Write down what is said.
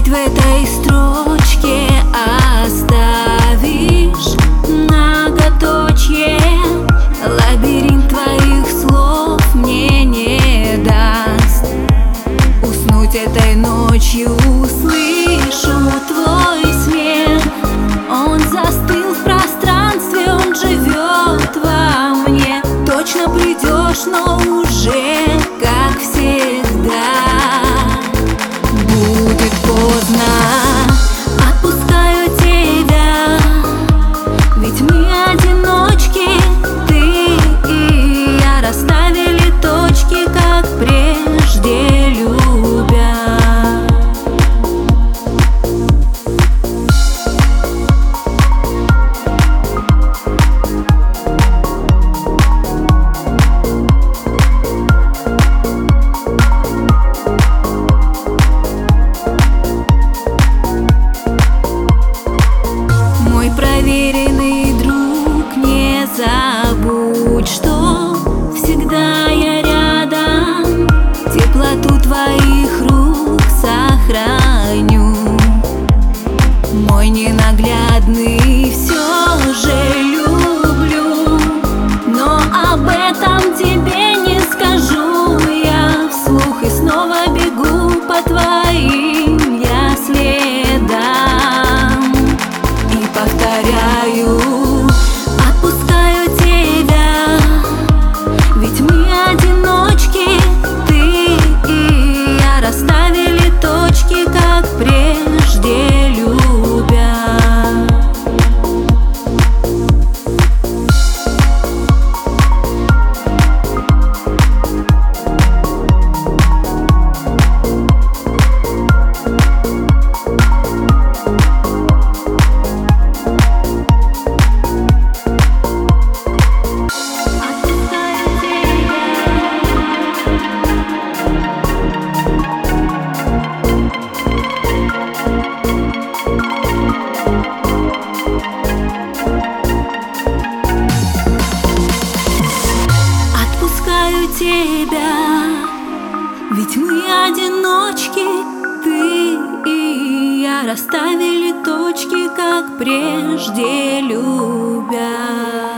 в этой строчке оставишь многоточие. Лабиринт твоих слов мне не даст уснуть этой ночью. Слышу твой смех, он застыл в пространстве, он живет во мне. Точно придешь, но уже как всегда будет поздно. Отпускаю тебя, ведь мы одиночки, ты и я расставили точки, как прежде любя. Проверенный друг, не забудь, что всегда я рядом. Теплоту твоих рук сохраню. Мой ненаглядный все же люблю, но об этом тебе не скажу я вслух. И снова бегу по твоим я следам. Повторяю, отпускаю тебя, ведь мы одиночки, ты и я расставили точки, как прежде любя. Тебя, ведь мы одиночки, ты и я расставили точки, как прежде любя.